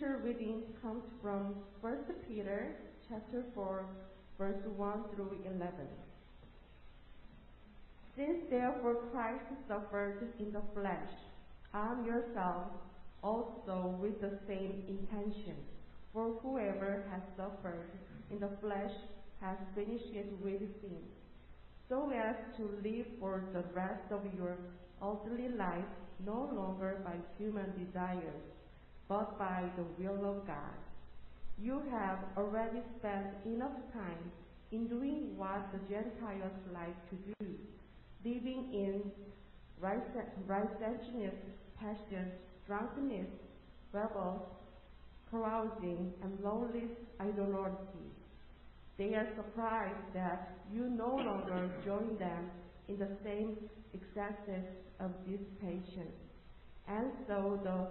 scripture reading comes from 1 Peter chapter 4, verse 1 through 11. Since therefore Christ suffered in the flesh, arm yourselves also with the same intention. For whoever has suffered in the flesh has finished it with sin, so as to live for the rest of your earthly life no longer by human desires, but by the will of God. You have already spent enough time in doing what the Gentiles like to do, living in licentiousness, passion, drunkenness, revels, carousing, and lawless idolatry. They are surprised that you no longer join them in the same excesses of dissipation, and so the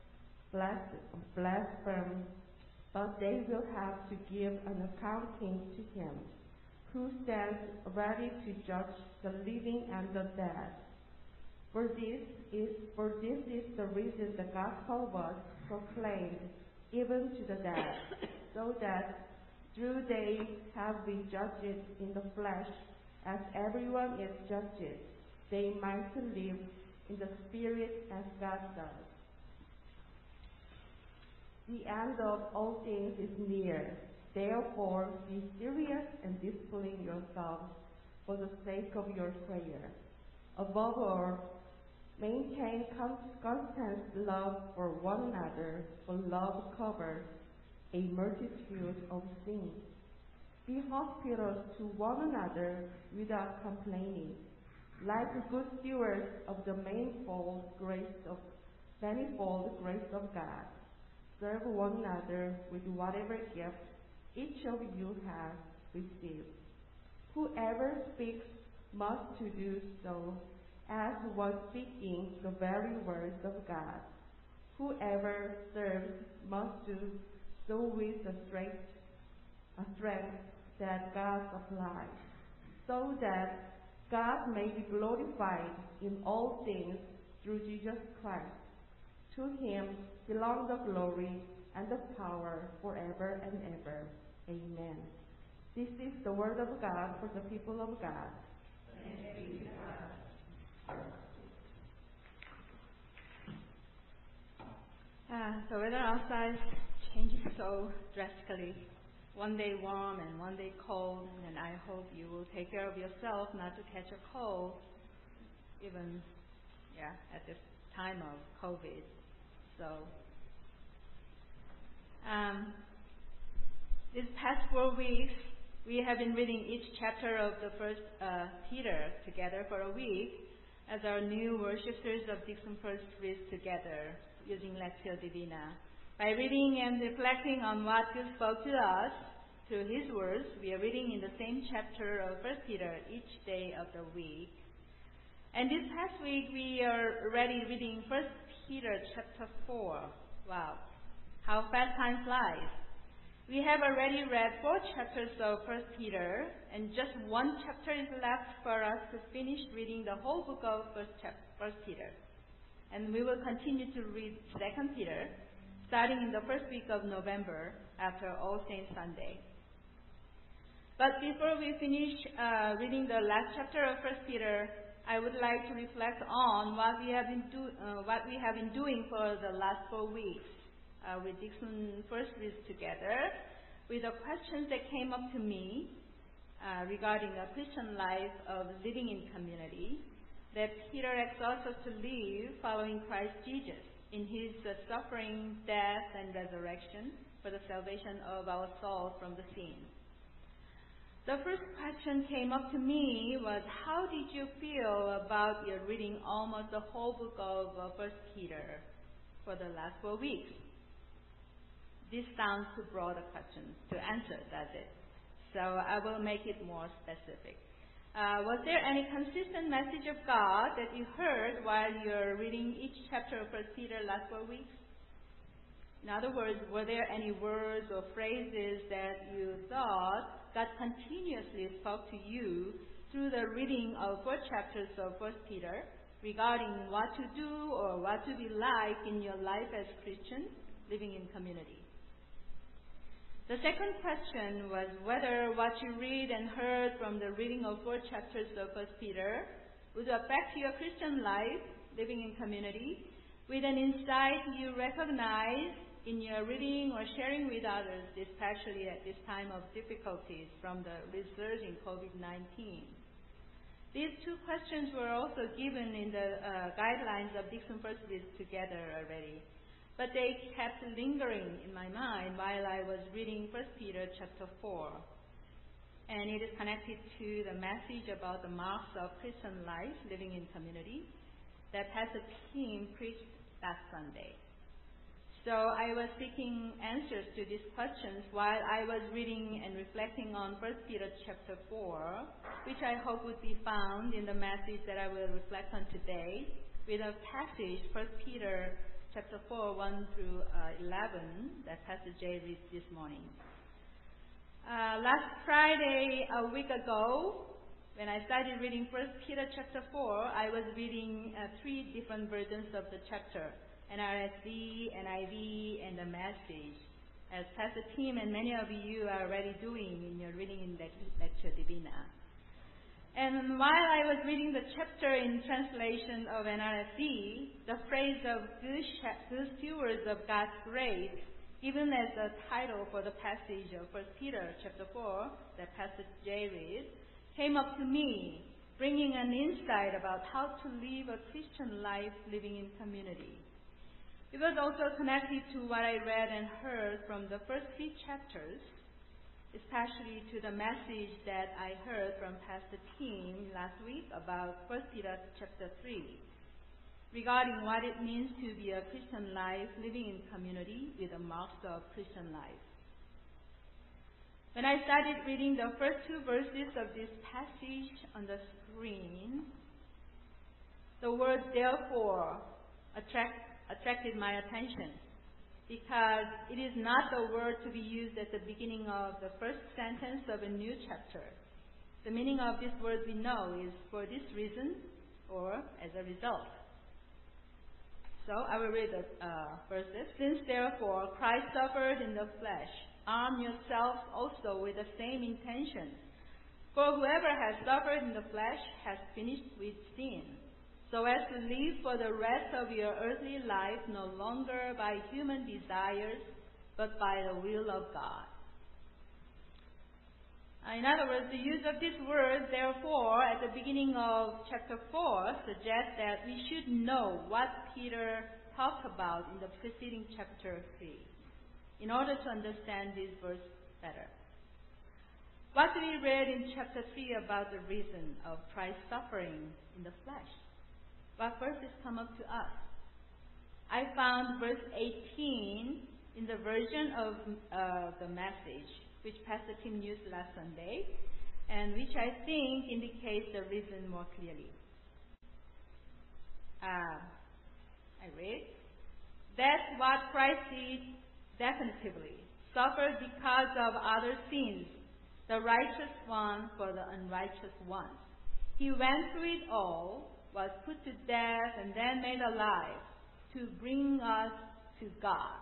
blaspheme, but they will have to give an accounting to him who stands ready to judge the living and the dead. For this is the reason the gospel was proclaimed even to the dead, so that through they have been judged in the flesh, as everyone is judged, they might live in the spirit as God does. The end of all things is near. Therefore, be serious and discipline yourselves for the sake of your prayer. Above all, maintain constant love for one another, for love covers a multitude of sins. Be hospitable to one another without complaining. Like good stewards of the manifold grace of God, serve one another with whatever gift each of you has received. Whoever speaks must to do so as one speaking the very words of God. Whoever serves must do so with the strength that God supplies, so that God may be glorified in all things through Jesus Christ. To him belong the glory and the power forever and ever. Amen. This is the word of God for the people of God. Thanks be to God. The weather outside changes so drastically. One day warm and one day cold, and I hope you will take care of yourself not to catch a cold, even at this time of COVID. So, these past 4 weeks, we have been reading each chapter of the First Peter together for a week as our new worshipers of Dixon First read together using Lectio Divina. By reading and reflecting on what God spoke to us through His words, we are reading in the same chapter of 1 Peter each day of the week. And this past week, we are already reading 1 Peter chapter 4. Wow, how fast time flies. We have already read 4 chapters of 1 Peter, and just 1 chapter is left for us to finish reading the whole book of 1 Peter. And we will continue to read 2 Peter, starting in the first week of November after All Saints Sunday. But before we finish reading the last chapter of 1 Peter, I would like to reflect on what we have been doing for the last 4 weeks with Dixon First Reads together, with the questions that came up to me regarding a Christian life of living in community that Peter exhorts us to live following Christ Jesus in His suffering, death, and resurrection for the salvation of our soul from the sin. The first question came up to me was, how did you feel about your reading almost the whole book of 1 Peter for the last 4 weeks? This sounds too broad a question to answer, does it? So I will make it more specific. Was there any consistent message of God that you heard while you're reading each chapter of 1 Peter last 4 weeks? In other words, were there any words or phrases that you thought God continuously spoke to you through the reading of 4 chapters of 1 Peter regarding what to do or what to be like in your life as Christian living in community. The second question was whether what you read and heard from the reading of 4 chapters of 1 Peter would affect your Christian life, living in community, with an insight you recognize in your reading or sharing with others, especially at this time of difficulties from the resurging COVID-19. These 2 questions were also given in the guidelines of Dixon First Visit Together already, but they kept lingering in my mind while I was reading 1 Peter chapter 4. And it is connected to the message about the marks of Christian life, living in community, that Pastor Tim preached last Sunday. So I was seeking answers to these questions while I was reading and reflecting on 1 Peter chapter 4, which I hope would be found in the message that I will reflect on today, with a passage, 1 Peter chapter 4, 1 through 11, that Pastor Jay read this morning. Last Friday, a week ago, when I started reading 1 Peter chapter 4, I was reading 3 different versions of the chapter, NRSV, NIV, and the Message, as Pastor Tim and many of you are already doing in your reading in Lectio Divina. And while I was reading the chapter in translation of NRSV, the phrase of good stewards of God's grace, given as the title for the passage of 1 Peter chapter 4 that Pastor Jay read, came up to me, bringing an insight about how to live a Christian life living in community. It was also connected to what I read and heard from the first 3 chapters, especially to the message that I heard from Pastor Tim last week about 1 Peter chapter 3, regarding what it means to be a Christian life living in community with the marks of Christian life. When I started reading the first 2 verses of this passage on the screen, the word therefore attracted my attention, because it is not the word to be used at the beginning of the first sentence of a new chapter. The meaning of this word we know is for this reason or as a result. So I will read the verses. Since therefore Christ suffered in the flesh, arm yourselves also with the same intention. For whoever has suffered in the flesh has finished with sin, so as to live for the rest of your earthly life no longer by human desires, but by the will of God. In other words, the use of this word, therefore, at the beginning of chapter 4 suggests that we should know what Peter talked about in the preceding chapter 3, in order to understand this verse better. What we read in chapter 3 about the reason of Christ's suffering in the flesh? What verses come up to us? I found verse 18 in the version of the Message, which Pastor Tim used last Sunday, and which I think indicates the reason more clearly. I read, that's what Christ did definitively, suffered because of other sins, the righteous one for the unrighteous ones. He went through it all, was put to death and then made alive to bring us to God.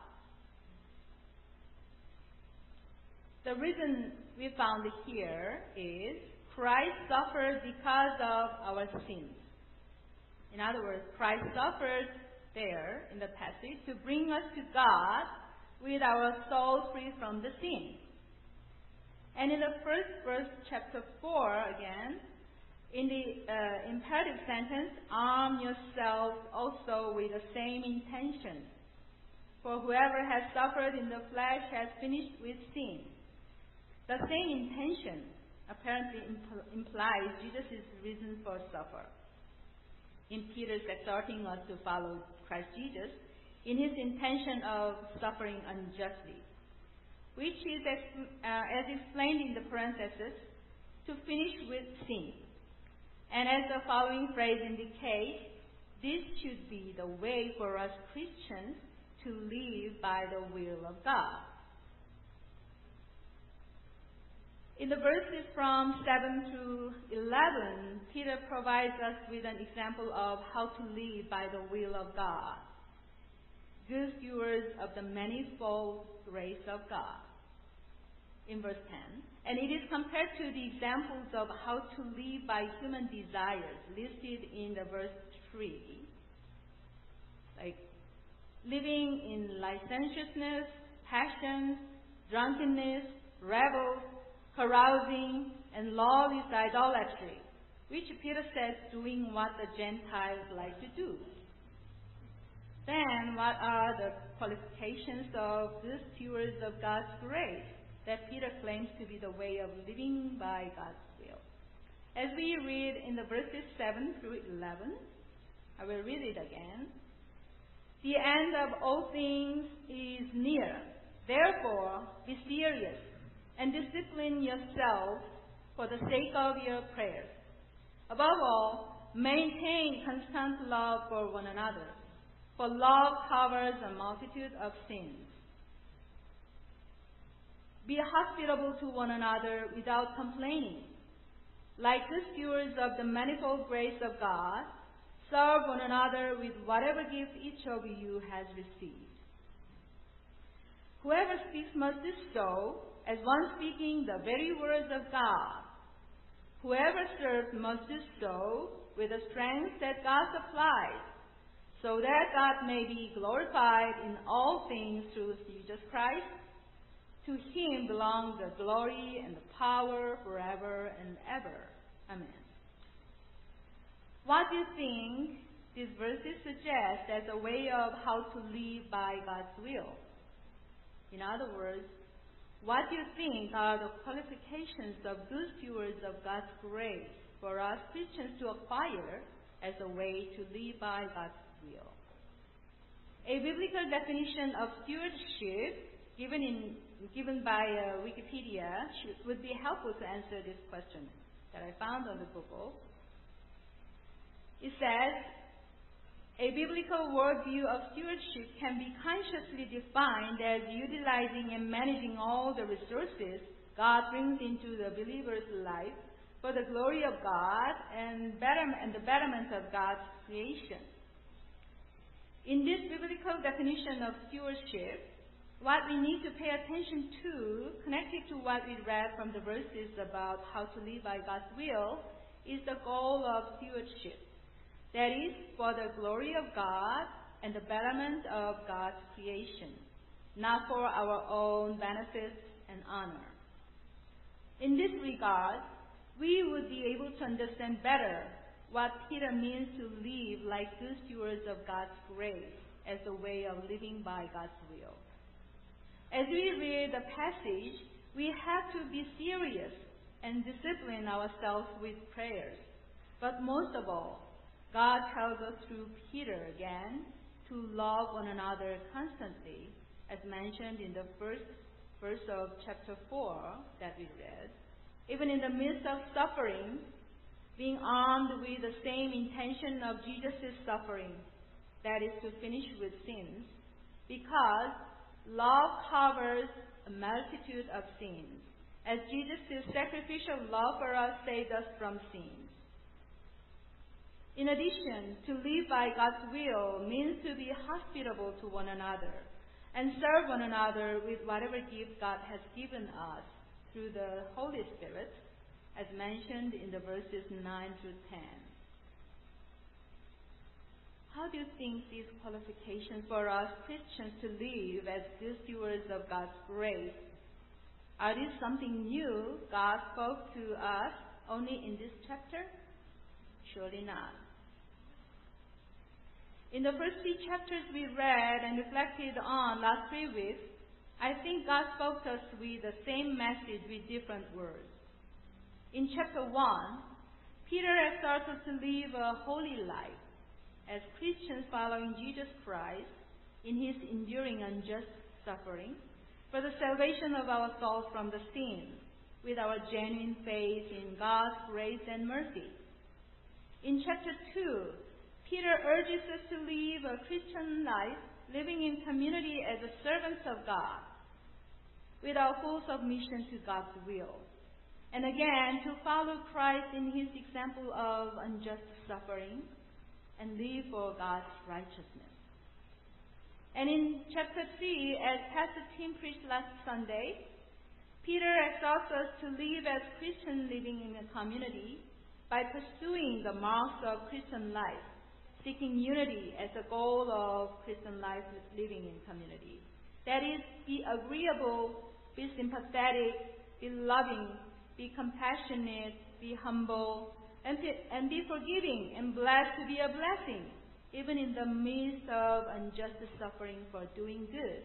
The reason we found here is Christ suffered because of our sins. In other words, Christ suffered there in the passage to bring us to God with our soul free from the sin. And in the first verse, chapter 4 again, in the imperative sentence, arm yourselves also with the same intention. For whoever has suffered in the flesh has finished with sin. The same intention apparently implies Jesus' reason for suffer. In Peter's exhorting us to follow Christ Jesus in his intention of suffering unjustly, which is, as explained in the parenthesis, to finish with sin. And as the following phrase indicates, this should be the way for us Christians to live by the will of God. In the verses from 7 through 11, Peter provides us with an example of how to live by the will of God. good stewards of the manifold grace of God, in verse 10. And it is compared to the examples of how to live by human desires listed in the verse 3. Like living in licentiousness, passion, drunkenness, revels, carousing, and lawless idolatry, which Peter says doing what the Gentiles like to do. Then, what are the qualifications of good stewards of God's grace that Peter claims to be the way of living by God's will? As we read in the verses 7 through 11, I will read it again. The end of all things is near. Therefore, be serious and discipline yourself for the sake of your prayers. Above all, maintain constant love for one another, for love covers a multitude of sins. Be hospitable to one another without complaining. Like the stewards of the manifold grace of God, serve one another with whatever gift each of you has received. Whoever speaks must do so as one speaking the very words of God. Whoever serves must do so with the strength that God supplies, so that God may be glorified in all things through Jesus Christ. To him belong the glory and the power forever and ever. Amen. What do you think these verses suggest as a way of how to live by God's will? In other words, what do you think are the qualifications of good stewards of God's grace for us Christians to acquire as a way to live by God's will? A biblical definition of stewardship given by Wikipedia would be helpful to answer this question that I found on the Google. It says, a biblical worldview of stewardship can be consciously defined as utilizing and managing all the resources God brings into the believer's life for the glory of God and the betterment of God's creation. In this biblical definition of stewardship, what we need to pay attention to, connected to what we read from the verses about how to live by God's will, is the goal of stewardship. That is, for the glory of God and the betterment of God's creation, not for our own benefits and honor. In this regard, we would be able to understand better what Peter means to live like good stewards of God's grace as a way of living by God's will. As we read the passage, we have to be serious and discipline ourselves with prayers. But most of all, God tells us through Peter again to love one another constantly, as mentioned in the first verse of chapter 4 that we read. Even in the midst of suffering, being armed with the same intention of Jesus' suffering, that is to finish with sins, because love covers a multitude of sins, as Jesus' sacrificial love for us saved us from sins. In addition, to live by God's will means to be hospitable to one another and serve one another with whatever gift God has given us through the Holy Spirit, as mentioned in the verses 9 through 10. How do you think these qualifications for us Christians to live as good stewards of God's grace? Are these something new God spoke to us only in this chapter? Surely not. In the first 3 chapters we read and reflected on last 3 weeks, I think God spoke to us with the same message with different words. In chapter 1, Peter exhorts us to live a holy life as Christians following Jesus Christ in his enduring unjust suffering for the salvation of our souls from the sin, with our genuine faith in God's grace and mercy. In chapter 2, Peter urges us to live a Christian life, living in community as the servants of God, with our full submission to God's will, and again to follow Christ in his example of unjust suffering and live for God's righteousness. And in chapter 3, as Pastor Tim preached last Sunday, Peter exhorts us to live as Christians living in a community by pursuing the marks of Christian life, seeking unity as a goal of Christian life living in community. That is, be agreeable, be sympathetic, be loving, be compassionate, be humble, and be forgiving and blessed to be a blessing, even in the midst of unjust suffering for doing good.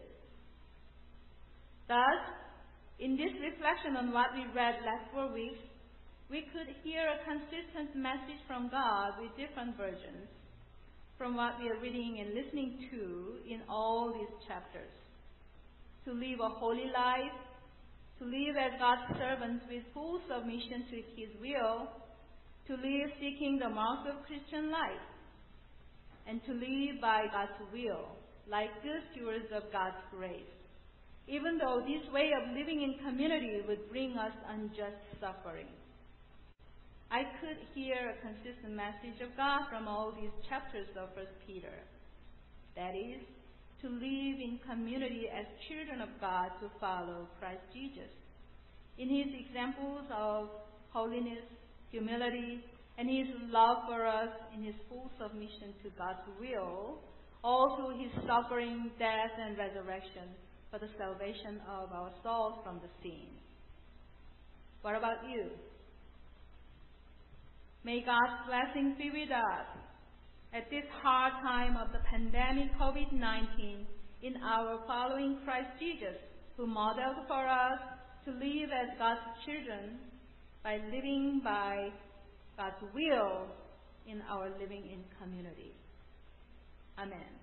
Thus, in this reflection on what we read last 4 weeks, we could hear a consistent message from God with different versions from what we are reading and listening to in all these chapters. To live a holy life, to live as God's servants with full submission to His will, to live seeking the marks of Christian life, and to live by God's will, like good stewards of God's grace, even though this way of living in community would bring us unjust suffering. I could hear a consistent message of God from all these chapters of 1 Peter. That is, to live in community as children of God to follow Christ Jesus. In His examples of holiness, humility, and His love for us in His full submission to God's will, all through His suffering, death, and resurrection for the salvation of our souls from the sin. What about you? May God's blessings be with us at this hard time of the pandemic COVID-19 in our following Christ Jesus, who modeled for us to live as God's children by living by God's will in our living in community. Amen.